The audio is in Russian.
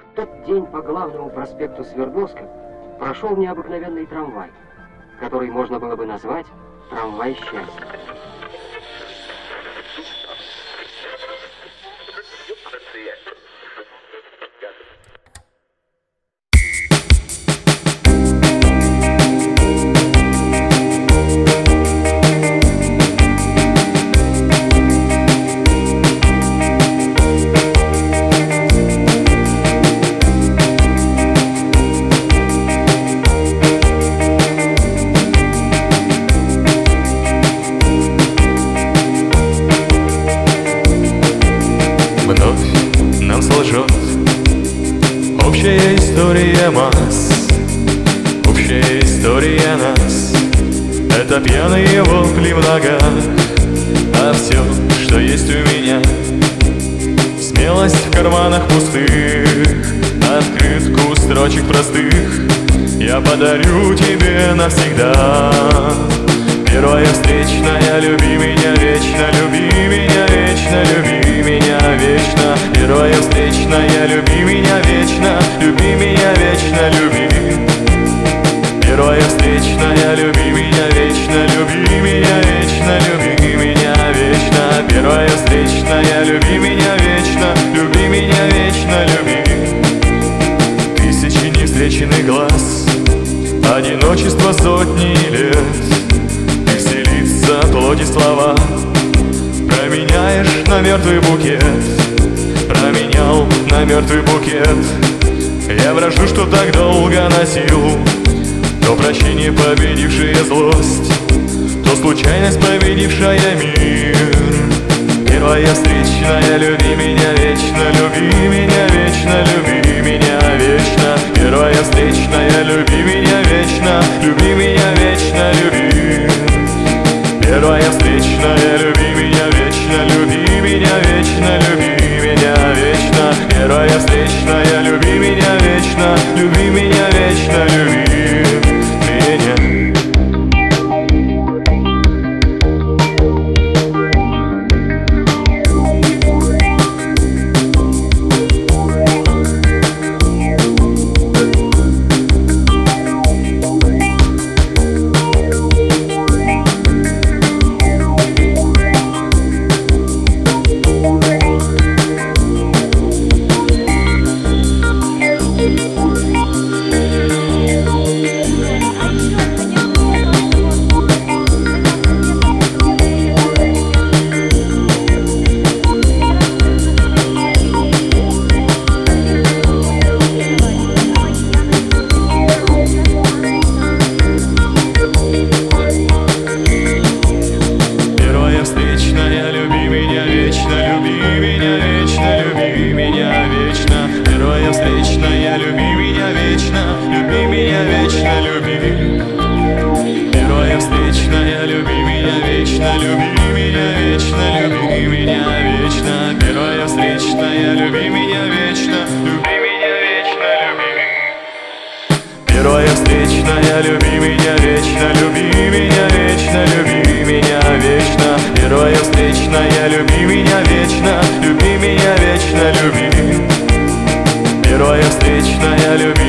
В тот день по главному проспекту Свердловска прошел необыкновенный трамвай, который можно было бы назвать «трамвай счастья». Вновь нам сложет общая история масс, общая история нас. Это пьяные вопли в ногах, а все, что есть у меня, смелость в карманах пустых, открытку строчек простых я подарю тебе навсегда. Первая встречная, люби меня вечно, люби меня вечно, люби меня вечно. Первая встречная, люби меня вечно, люби меня вечно, люби. Первая встречная, люби меня вечно, люби меня вечно, люби меня вечно. Первая встречная, люби меня вечно, люби меня вечно, люби. Тысячи невстреченных глаз, одиночество сотни лет, плоти слова променяешь на мертвый букет, променял на мертвый букет. Я брошу, что так долго носил, то прощение, победившее злость, то случайность, победившая мир. Первая встречная, люби меня вечно, люби меня вечно, люби меня вечно. Первая встречная, люби меня вечно, люби меня вечно, люби. Первая встречная, люби меня вечно, люби меня вечно, люби меня вечно. Первая встречная, люби меня вечно, люби меня вечно, люби меня. Первая встречная, люби меня вечно, люби меня вечно, люби. Первая встречная, люби меня вечно, люби меня вечно, люби меня вечно. Первая встречная, люби меня вечно, люби меня вечно, люби. Первая встречная, люби меня вечно, люби меня вечно, люби меня вечно. Первая встречная, люби меня вечно, люби меня вечно, люби. Первая встречная, люби